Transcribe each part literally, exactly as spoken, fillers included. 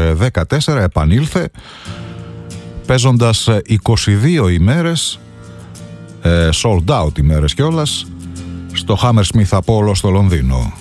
δεκατέσσερα επανήλθε παίζοντας είκοσι δύο ημέρες, sold out ημέρες κιόλας, στο Hammersmith Apollo στο Λονδίνο.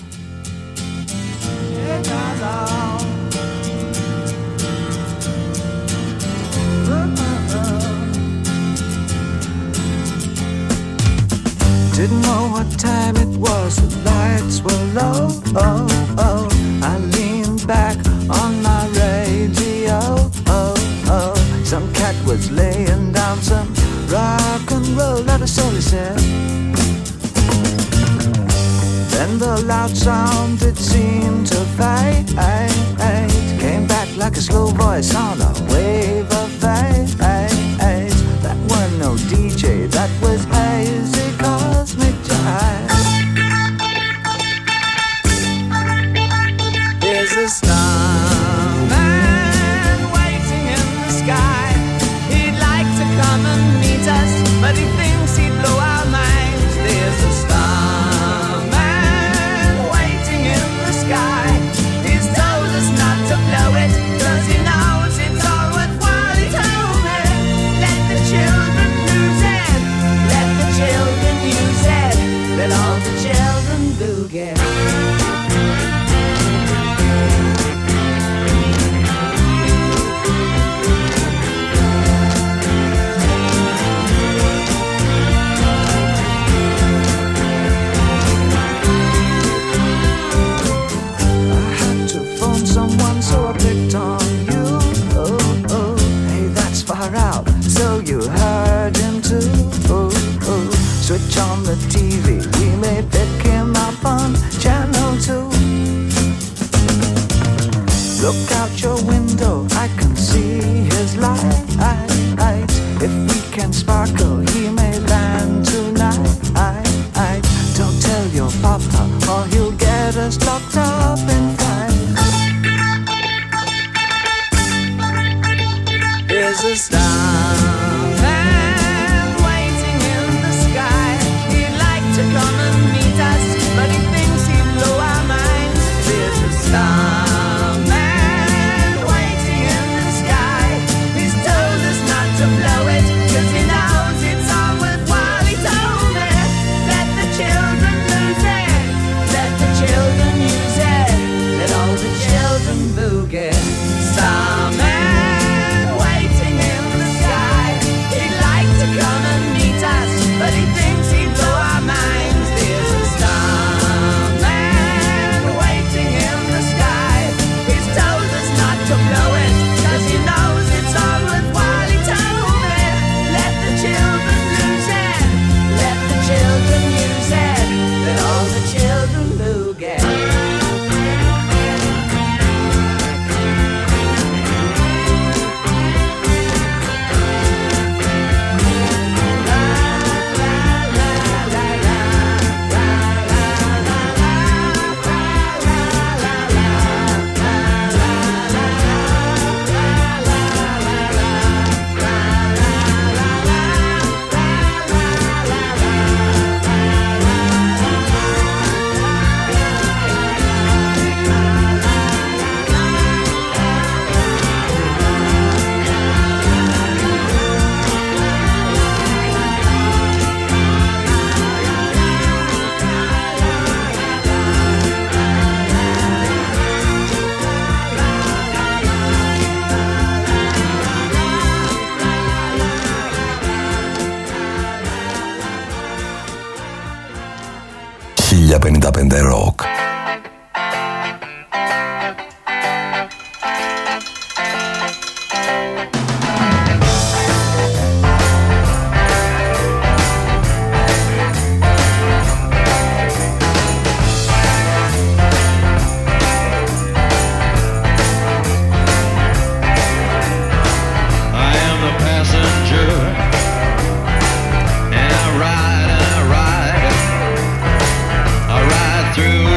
Didn't know what time it was, the lights were low, oh, oh. I leaned back on my radio, oh, oh. Some cat was laying down some rock and roll, not a soul, he said. Then the loud sound, it seemed to fade, came back like a slow voice on a wave of fate. That wasn't no D J, that was hazy cosmic jive. There's a starman waiting in the sky. He'd like to come and meet us, but he thinks he'd blow our minds. There's a starman waiting in the sky. He's told us not to blow it, 'cause he knows it's all worthwhile. He told me, let the children lose it, let the children use it, let all the children boogie. Someone, so I picked on you. Oh, oh, hey, that's far out. So you heard him too. Oh, oh, switch on the T V. We may pick him up on channel two. Look out your window, I can see his light. If we can sparkle, he may land tonight. Don't tell your papa, or he'll get us locked up in fight. There's a starman waiting in the sky. He'd like to come and meet us, but he thinks he'd blow our minds. There's a starman waiting in the sky. He's told us not to blow it, 'cause he knows it's all worthwhile. He told me, let the children lose it, let the children use it, let all the children boogie. Starman come and meet us, but he thinks he'd blow our minds. There's a starman waiting in the sky. He's told us not to blow it, 'cause he knows it's all worthwhile. He told me, let the children lose it, let the children use it, let all the children boogie. χίλια πενήντα πέντε Rock. Through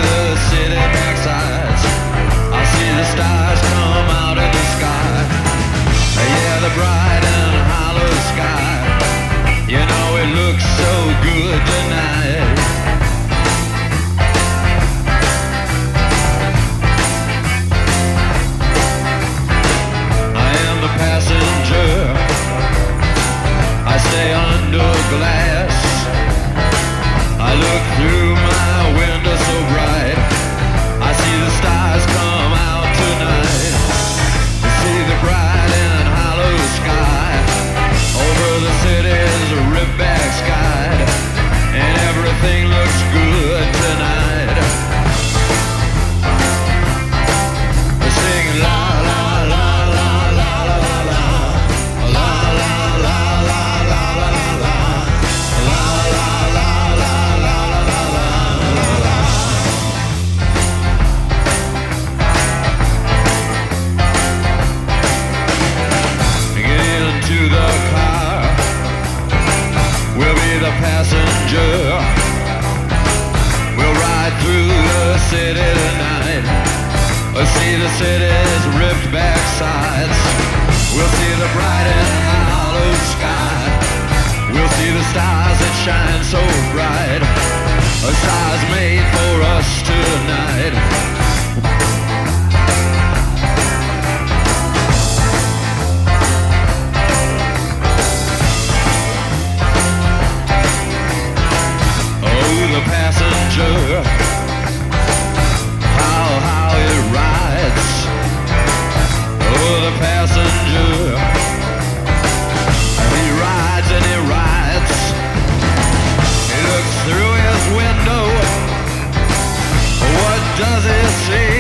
the city's ripped back sides. We'll see the bright and hollow sky. We'll see the stars that shine so bright. A stars made for us tonight. Oh, the passenger, how, how it rides. Oh, the passenger, he rides and he rides. He looks through his window. What does he see?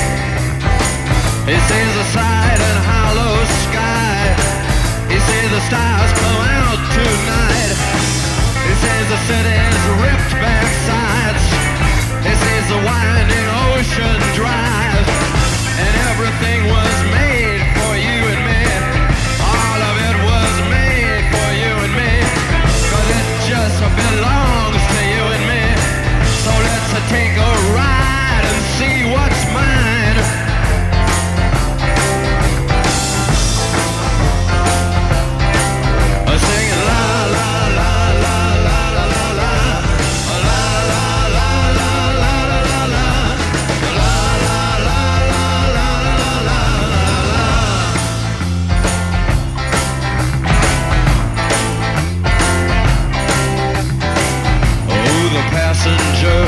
He sees a side and hollow sky. He sees the stars come out tonight. He sees the city's ripped back sides. He sees the winding ocean drive. And everything was made for you and me. All of it was made for you and me. Cause it just belongs to you and me. So let's take a ride and see what's mine. Singing la la la la la la la la. La la la la la la la la. La la la la la la la la. Oh, the passenger,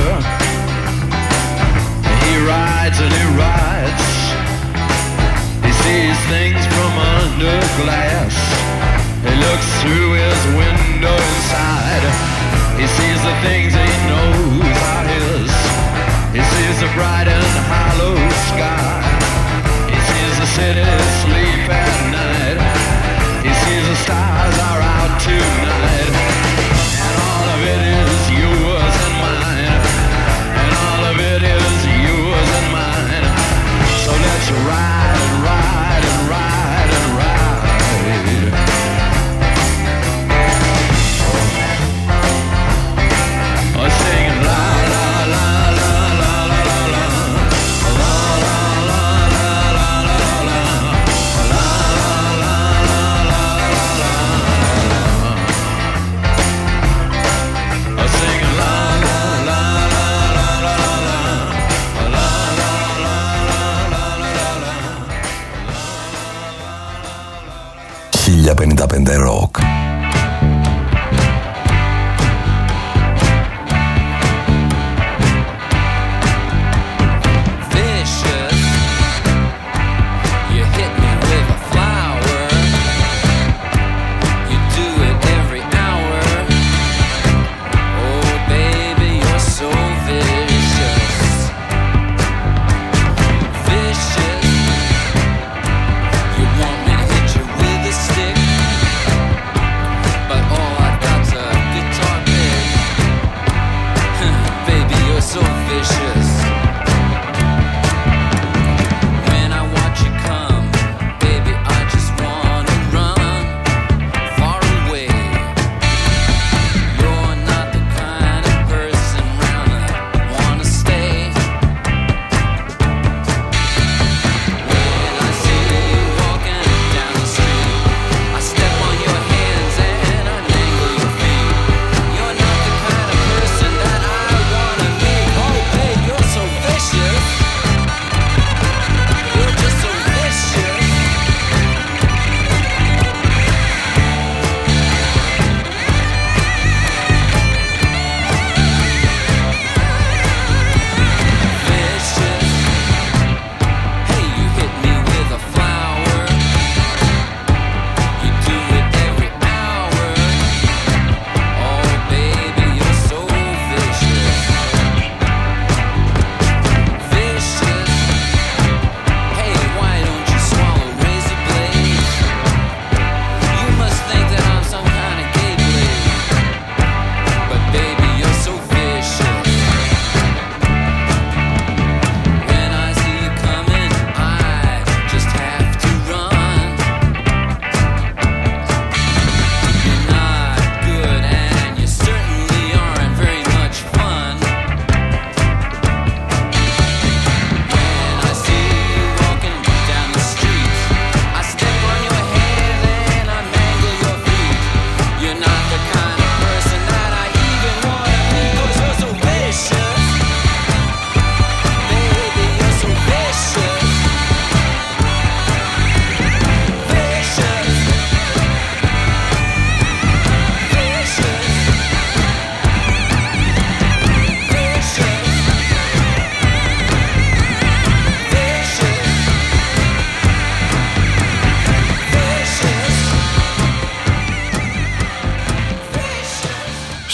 he rides and he rides. He sees things from under glass. He looks through his window inside. He sees the things he knows are his. He sees the bright and hollow sky. He sees the city sleep at night. He sees the stars are out tonight. And all of it is yours and mine. And all of it is yours and mine. So let's ride and ride and ride and ride. Singing la la la la la la la la. La la la la la la la. La la la la la la la. Singing la la la la la la la. La la la la la la. χίλια πενήντα πέντε Rock. Vicious, you hit me with a flower. You do it every hour. Oh baby, you're so vicious. Vicious, you want me to hit you with a stick.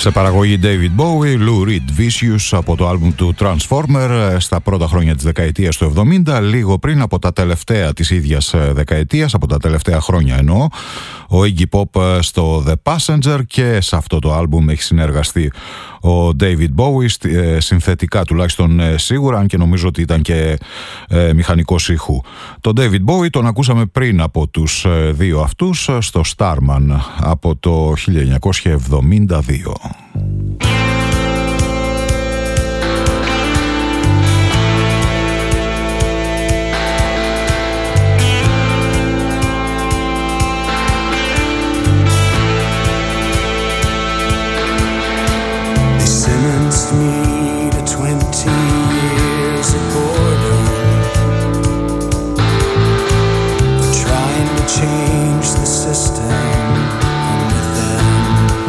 Σε παραγωγή David Bowie, Lou Reed, Vicious από το άλμπουμ του Transformer στα πρώτα χρόνια της δεκαετίας του εβδομήντα, λίγο πριν από τα τελευταία της ίδιας δεκαετίας, από τα τελευταία χρόνια εννοώ, ο Iggy Pop στο The Passenger, και σε αυτό το άλμπουμ έχει συνεργαστεί ο David Bowie, συνθετικά τουλάχιστον σίγουρα, αν και νομίζω ότι ήταν και ε, μηχανικός ήχου. Τον David Bowie τον ακούσαμε πριν από τους δύο αυτούς στο Starman από το χίλια εννιακόσια εβδομήντα δύο. Change the system from within.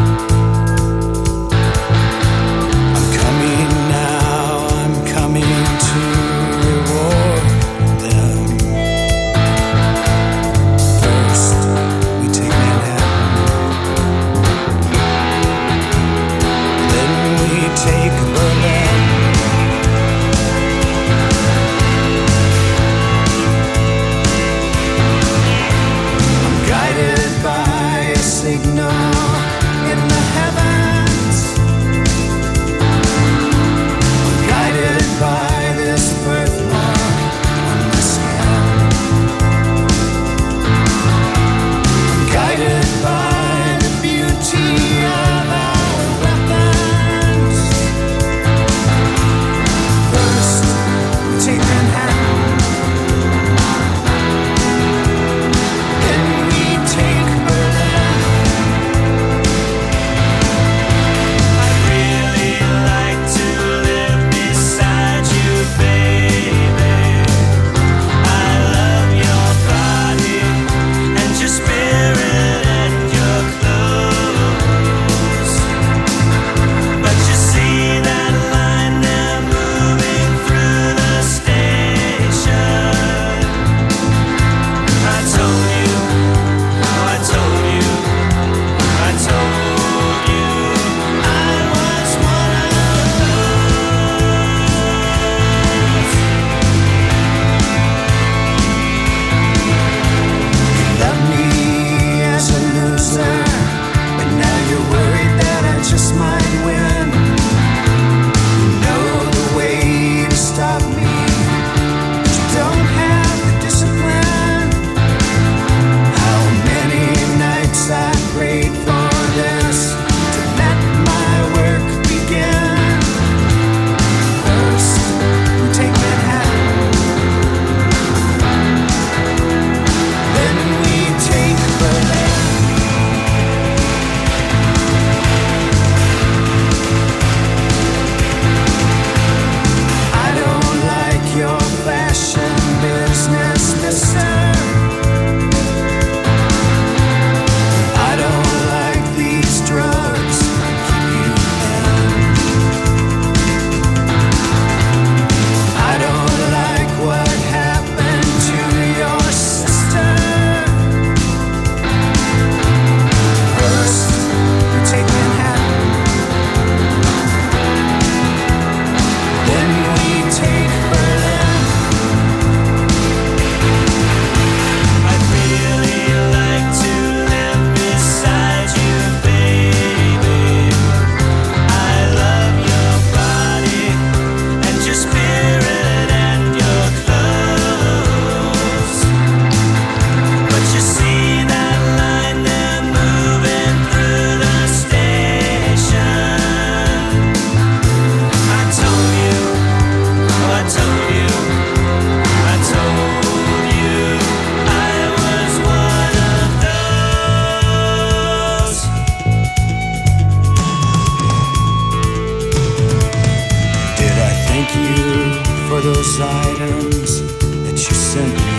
those items that you sent me.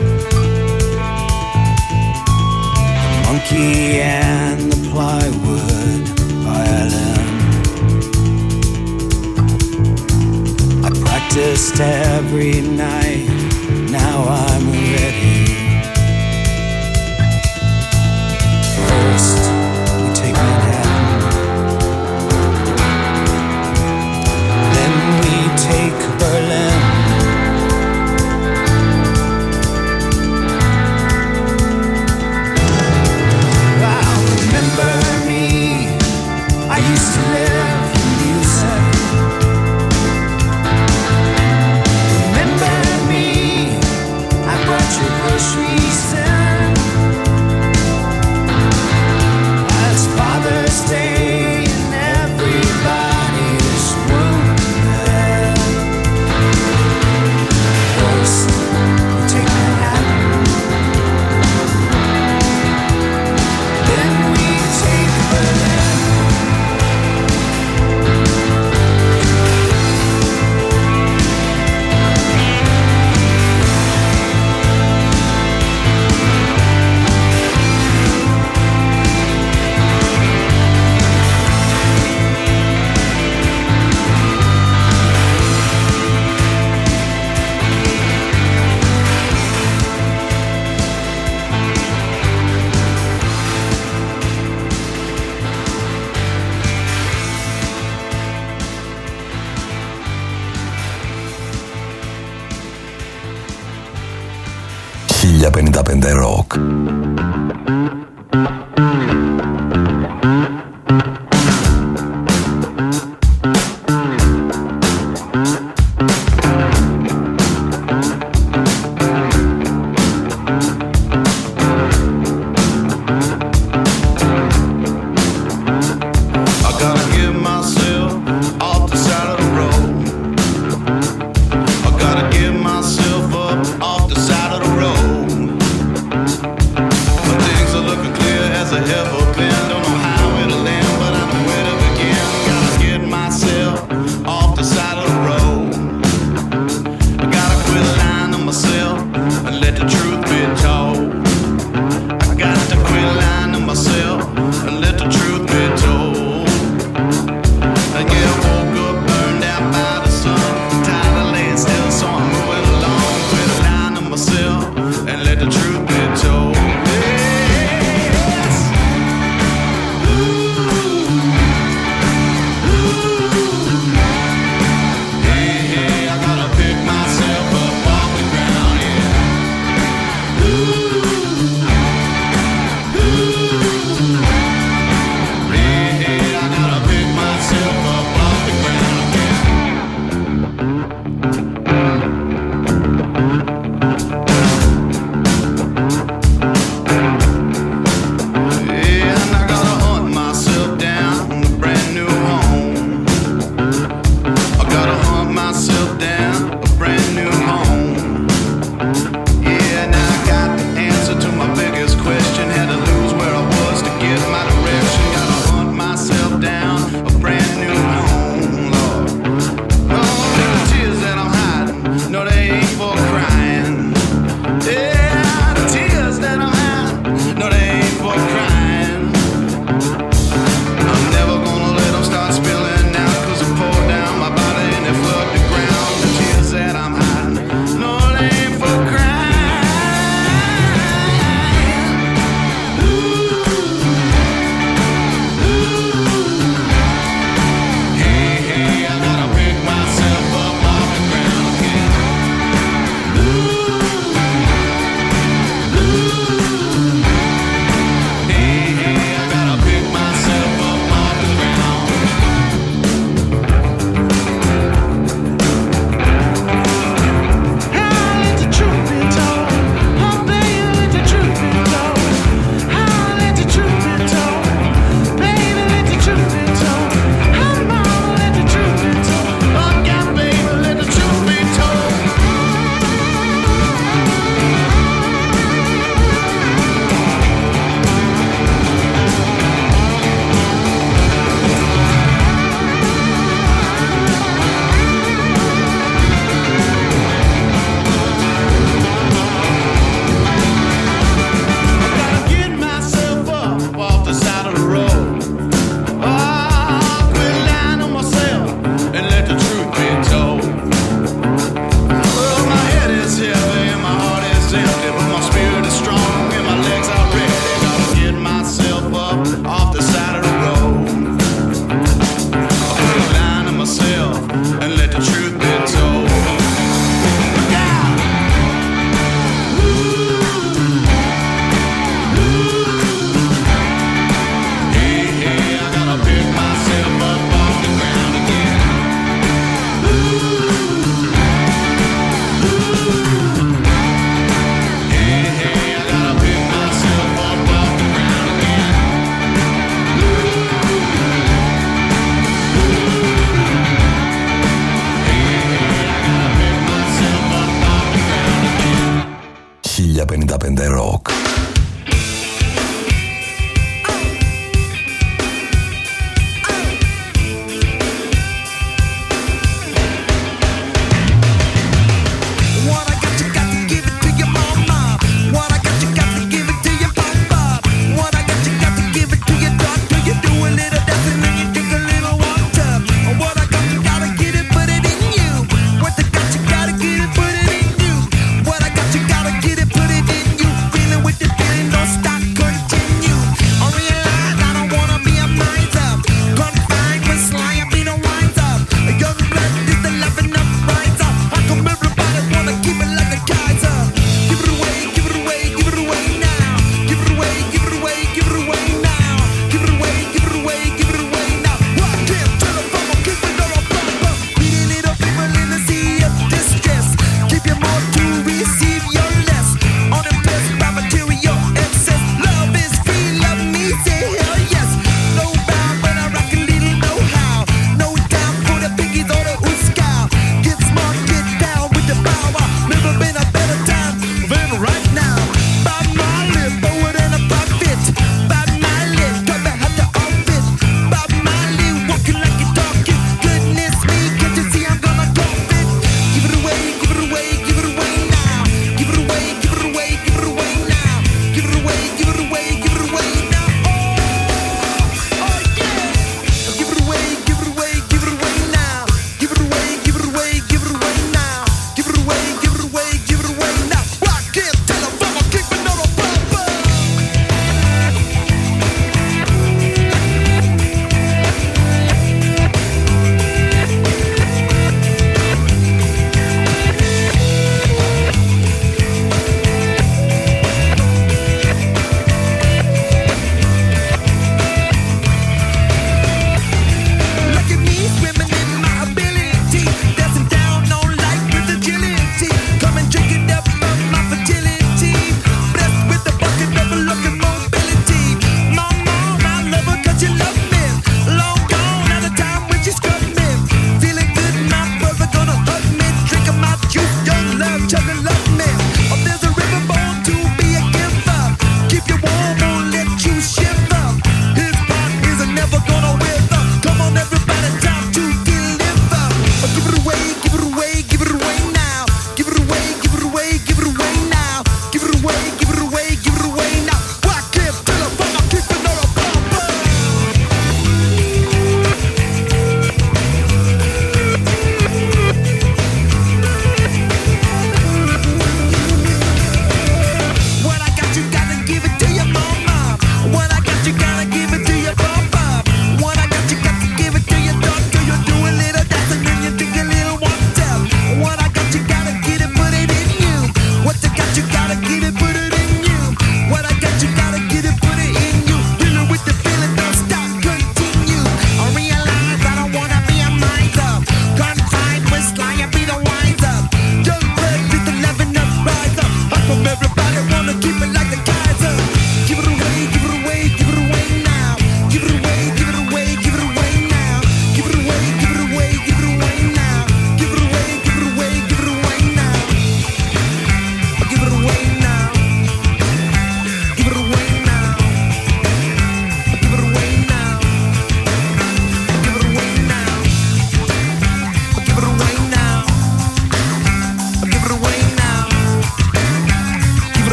The monkey and the plywood violin. I practiced every night, now I'm ready. First, we take Manhattan, πενήντα πέντε Rock. πενήντα πέντε Rock. With the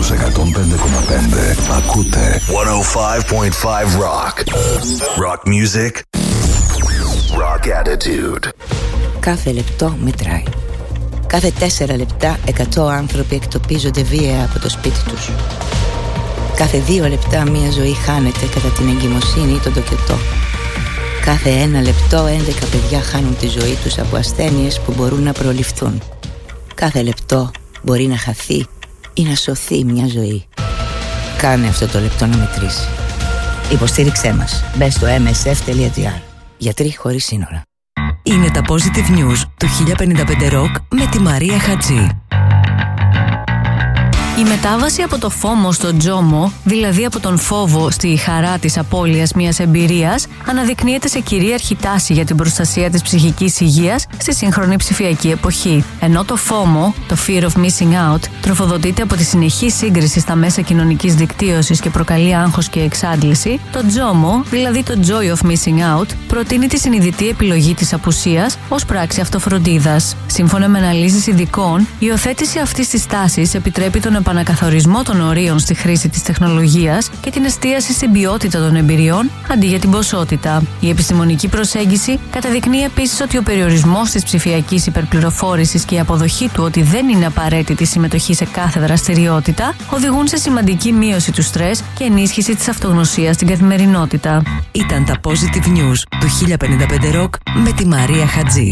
στους εκατόν πέντε κόμμα πέντε ακούτε εκατόν πέντε κόμμα πέντε Rock. Rock music. Rock attitude. Κάθε λεπτό μετράει. Κάθε τέσσερα λεπτά εκατό άνθρωποι εκτοπίζονται βία από το σπίτι τους. Κάθε δύο λεπτά μία ζωή χάνεται κατά την εγκυμοσύνη ή τον τοκετό. Κάθε ένα λεπτό έντεκα παιδιά χάνουν τη ζωή τους από ασθένειες που μπορούν να προληφθούν. Κάθε λεπτό μπορεί να χαθεί ή να σωθεί μια ζωή. Κάνε αυτό το λεπτό να μετρήσει. Υποστήριξέ μας. Μπες στο εμ ες εφ τελεία τζι άρ. Γιατροί χωρίς σύνορα. Είναι τα Positive News του χίλια πενήντα πέντε Rock με τη Μαρία Χατζή. Η μετάβαση από το φόμο στο τζόμο, δηλαδή από τον φόβο στη χαρά της απώλειας μιας εμπειρίας, αναδεικνύεται σε κυρίαρχη τάση για την προστασία της ψυχικής υγείας στη σύγχρονη ψηφιακή εποχή. Ενώ το φόμο, το Fear of Missing Out, τροφοδοτείται από τη συνεχή σύγκριση στα μέσα κοινωνικής δικτύωσης και προκαλεί άγχος και εξάντληση, το τζόμο, δηλαδή το Joy of Missing Out, προτείνει τη συνειδητή επιλογή της απουσίας ως πράξη αυτοφροντίδας. Σύμφωνα με αναλύσεις ειδικών, η υιοθέτηση αυτής της τάσης επιτρέπει τον επανακαθορισμό των ορίων στη χρήση της τεχνολογίας και την εστίαση στην ποιότητα των εμπειριών αντί για την ποσότητα. Η επιστημονική προσέγγιση καταδεικνύει επίσης ότι ο περιορισμός της ψηφιακής υπερπληροφόρησης και η αποδοχή του ότι δεν είναι απαραίτητη συμμετοχή σε κάθε δραστηριότητα οδηγούν σε σημαντική μείωση του στρες και ενίσχυση της αυτογνωσίας στην καθημερινότητα. Ήταν τα Positive News του χίλια πενήντα πέντε Rock με τη Μαρία Χατζή.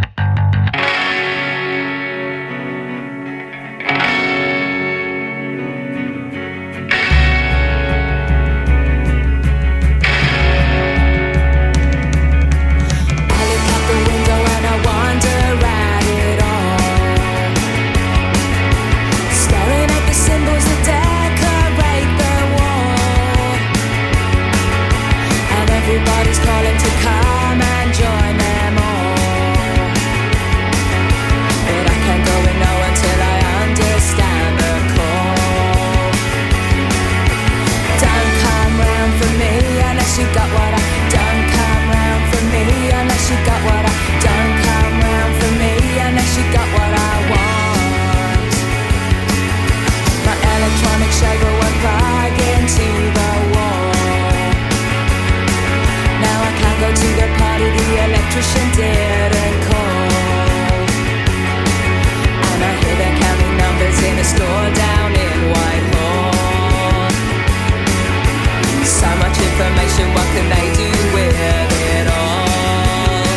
Everybody's calling to come and join them all. But I can't go and know until I understand the call. Don't come round for me unless you got what I. Don't come round for me unless you got what I. Don't come round for me unless you got what I want. My electronic shaver won't plug into the wall. Now I can't go to the party, the electrician didn't call. And I hear they're counting numbers in a store down in Whitehall. So much information, what can they do with it all?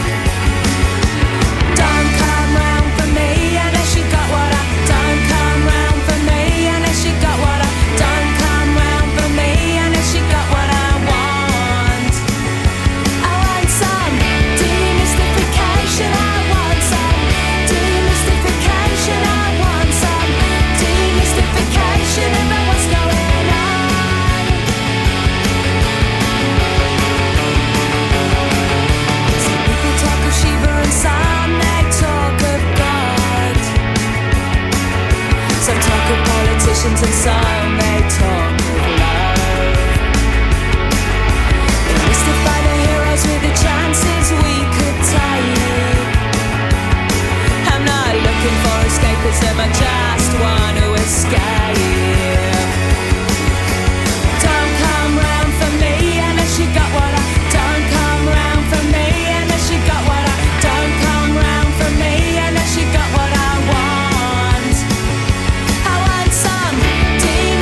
Don't come round for me unless you got what I. Don't come round for me unless you got what I. Don't come round for me unless you got what I want. I want some demystification. I want some demystification. I want some demystification about what's going on. Some people talk of Shiva and some they talk of God. Some talk of politicians and some they talk of love. They mystify the heroes with the chances we could take. I'm not looking for escapism, I just want to escape. Don't come round for me unless you got what I. Don't come round for me unless you got what I. Don't come round for me unless you got what I want. I want some demystification.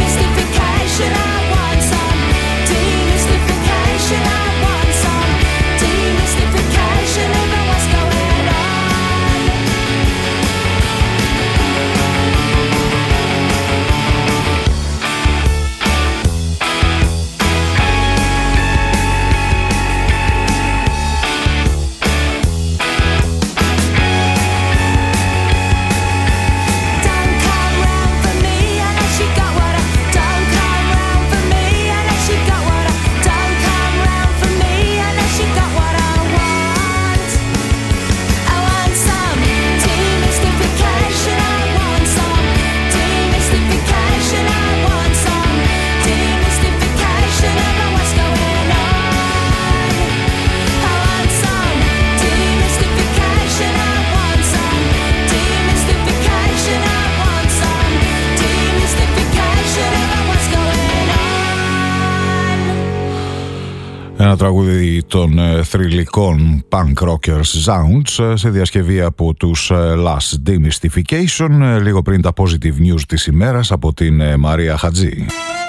τραγούδι των θρυλικών punk rockers Sounds σε διασκευή από τους Last Demystification, λίγο πριν τα positive news της ημέρας από την Μαρία Χατζή.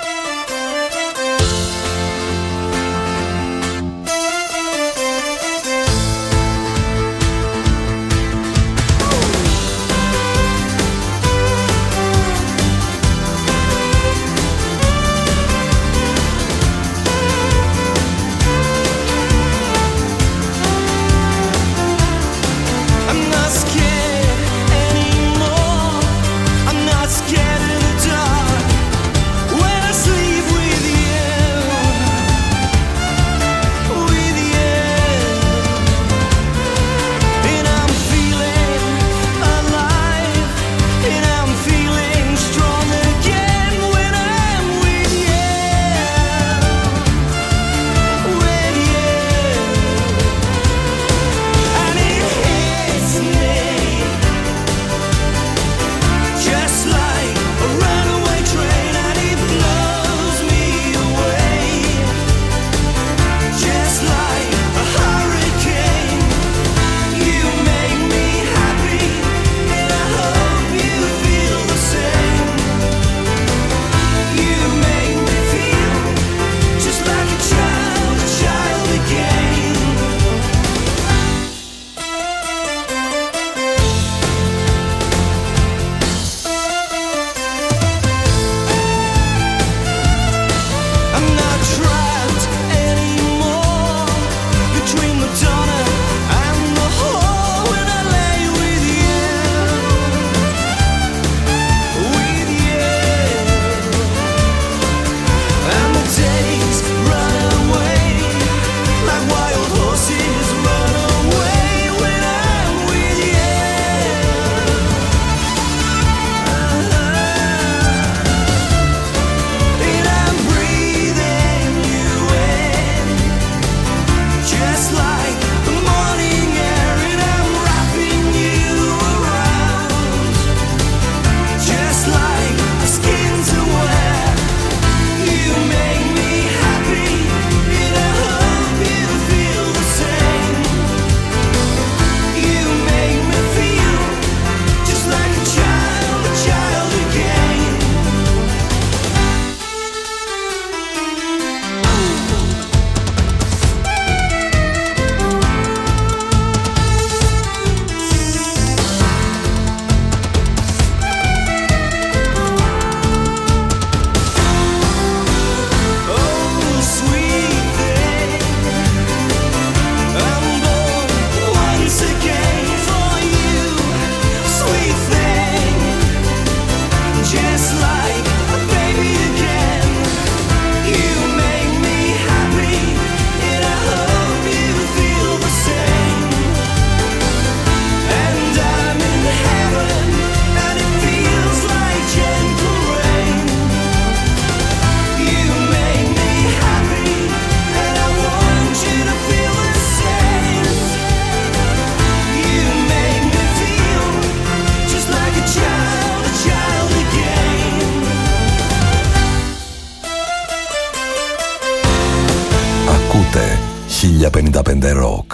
χίλια πενήντα πέντε Rock.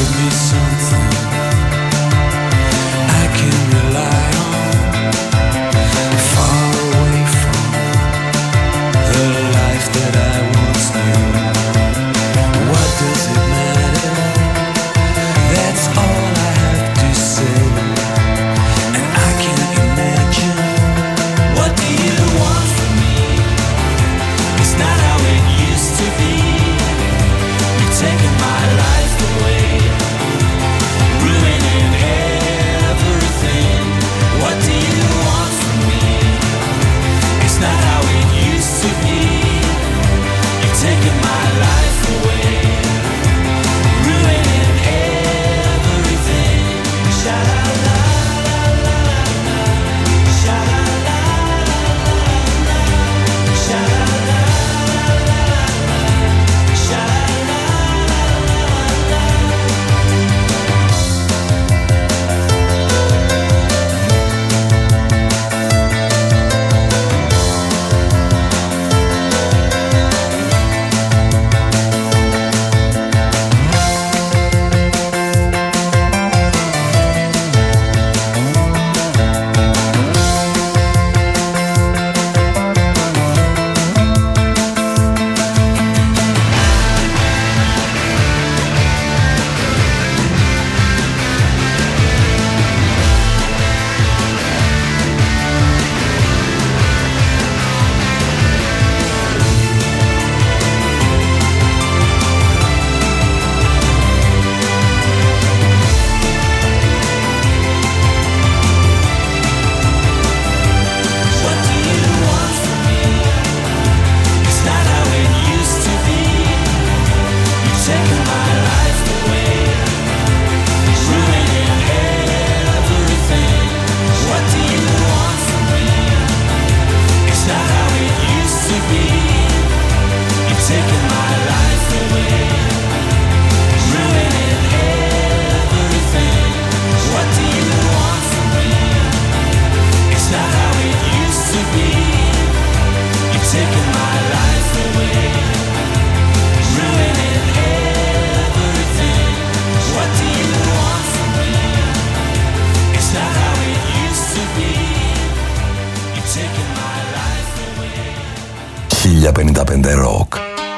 Something I can rely on. χίλια πενήντα πέντε Rock.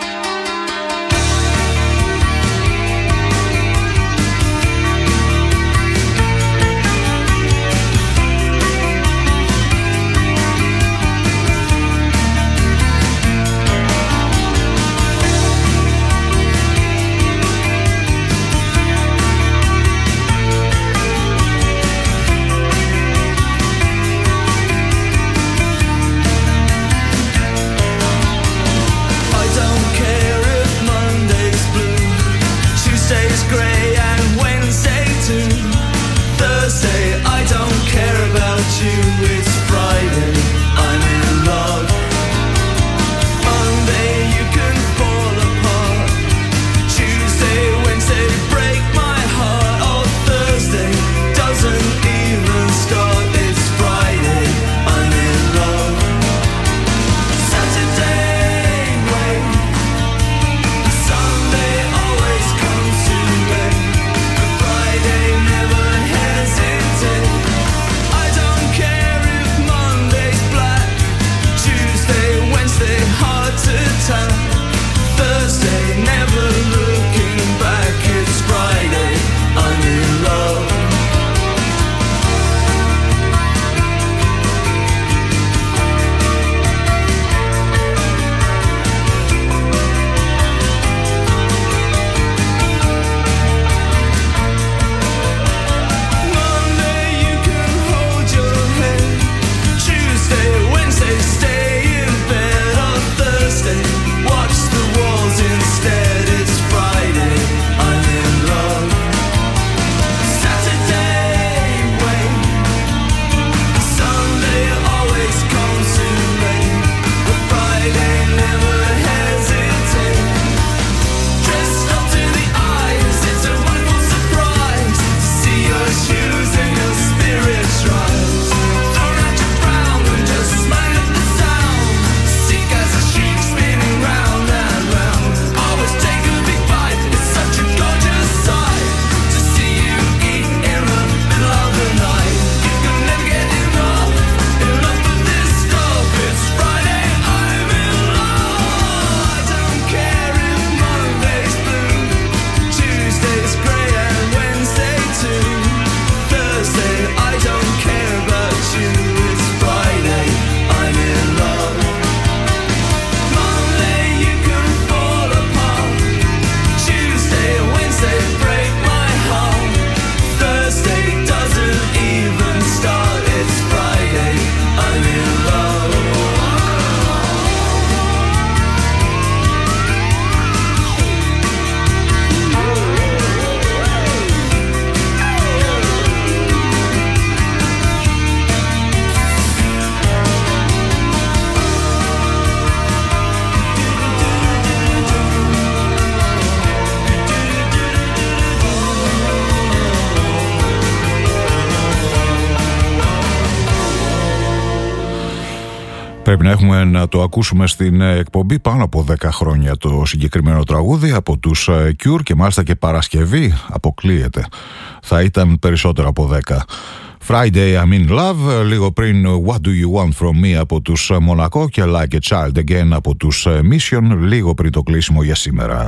Πρέπει να έχουμε να το ακούσουμε στην εκπομπή πάνω από δέκα χρόνια το συγκεκριμένο τραγούδι από τους Cure και μάλιστα και Παρασκευή αποκλείεται. Θα ήταν περισσότερο από δέκα. Friday I'm in love, λίγο πριν What do you want from me από τους Μονακό και Like a child again από τους Mission, λίγο πριν το κλείσιμο για σήμερα.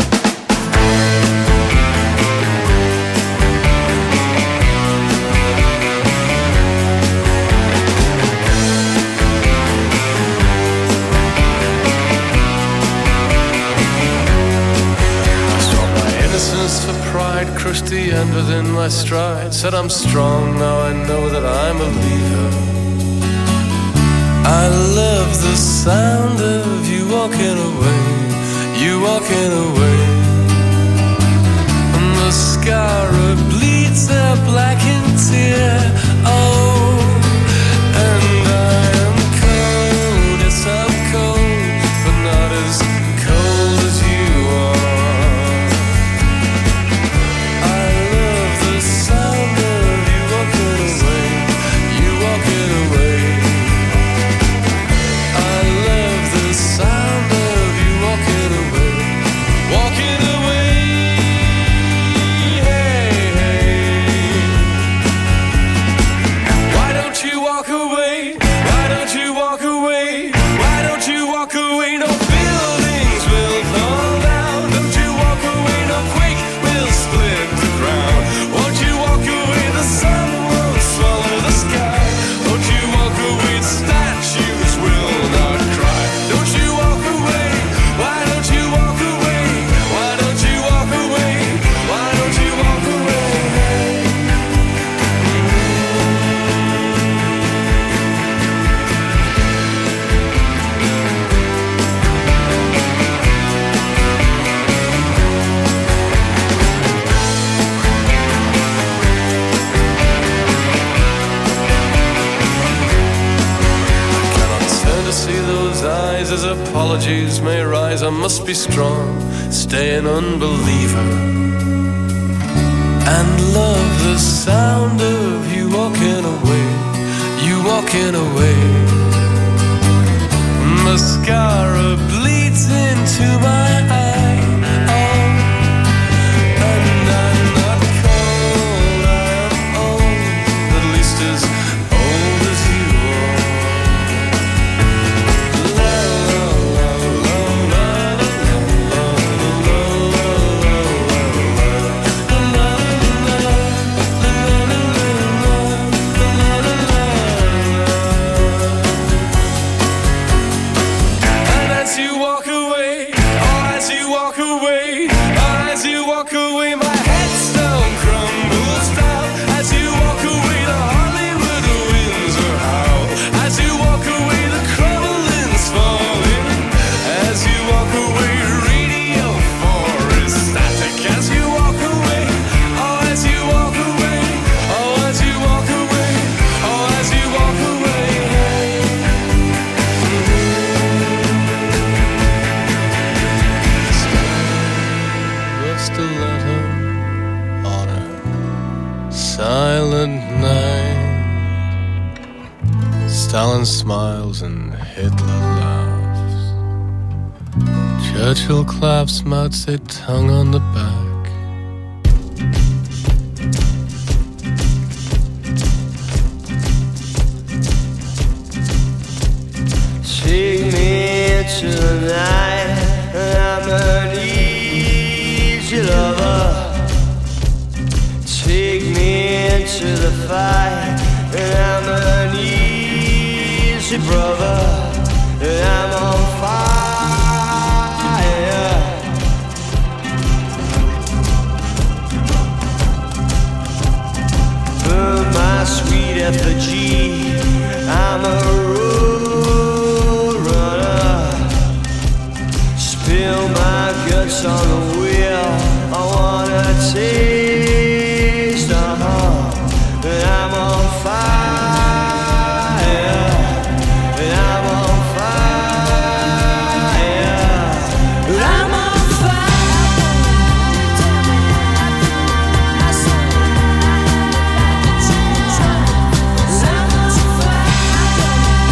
Crushed the end within my stride. Said I'm strong, now I know that I'm a leader. I love the sound of you walking away, you walking away. And the scarab bleeds a blackened tear. Oh, and I am cold, yes I'm cold, but not as cold as you are. Walking away, hey, hey. as apologies may rise, I must be strong, stay an unbeliever, and love the sound of you walking away, you walking away. Mascara bleeds into my eye, oh, and I'm not cold, I am old, at least as old as you are. La la la la la la la And as you walk away, oh, as you walk away, oh, as you walk away, my headstone crumbles down. As you walk away, the Hollywood winds are howl. As you walk away, the crumbling's falling. As you walk away, radio forest static. As you walk away, oh, as you walk away, oh, as you walk away, oh, as you walk away. The stiletto on a silent night. Stalin smiles and Hitler laughs. Churchill claps, Mao Zedong on the back. Take me tonight, I'm an easy lover. Take me into the fight, I'm an easy brother. I'm on fire. Burn my sweet effigy, I'm a road runner. Spill my guts on the wheel, I wanna taste uh-huh. And I'm on fire, and I'm on fire, and I'm on fire.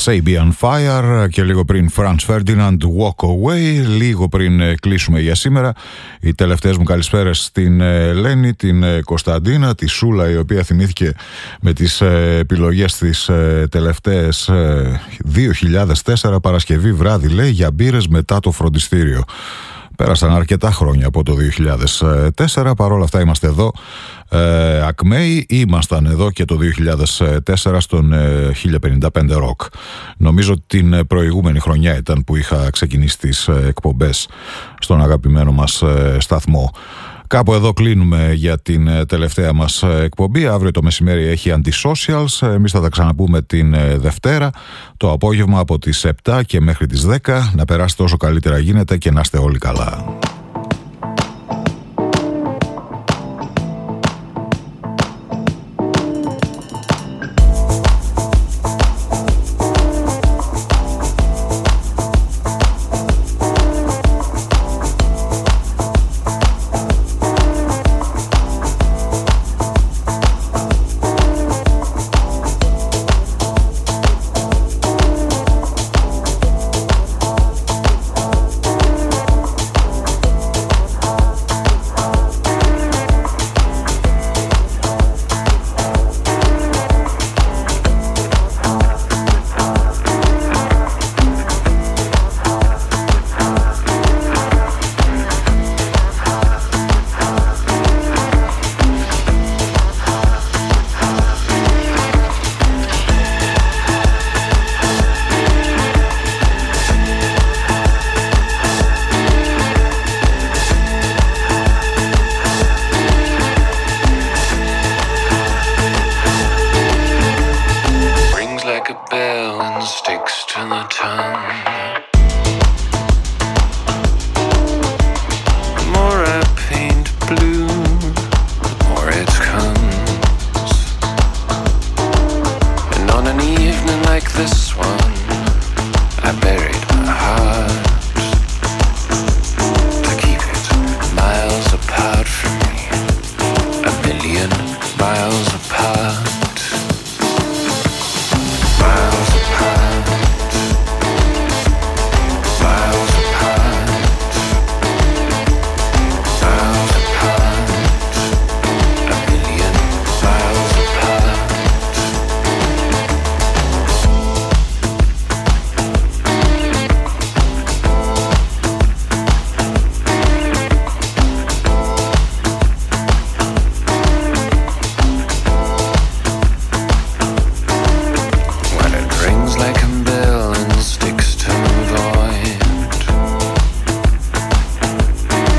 Sabian Fire και λίγο πριν Franz Ferdinand Walk Away. Λίγο πριν κλείσουμε για σήμερα, οι τελευταίες μου καλησπέρες στην Ελένη, την Κωνσταντίνα, τη Σούλα, η οποία θυμήθηκε με τις επιλογές της τελευταίες δύο χιλιάδες τέσσερα Παρασκευή βράδυ, λέει, για μπύρες μετά το φροντιστήριο. Πέρασαν αρκετά χρόνια από το δύο χιλιάδες τέσσερα, παρόλα αυτά είμαστε εδώ ε, ακμαίοι, ήμασταν εδώ και το δύο χιλιάδες τέσσερα στον ε, χίλια πενήντα πέντε Rock. Νομίζω την προηγούμενη χρονιά ήταν που είχα ξεκινήσει τις ε, εκπομπές στον αγαπημένο μας ε, σταθμό. Κάπου εδώ κλείνουμε για την τελευταία μας εκπομπή. Αύριο το μεσημέρι έχει Antisocials. Εμείς θα τα ξαναπούμε την Δευτέρα το απόγευμα από τις επτά και μέχρι τις δέκα. Να περάσετε όσο καλύτερα γίνεται και να είστε όλοι καλά.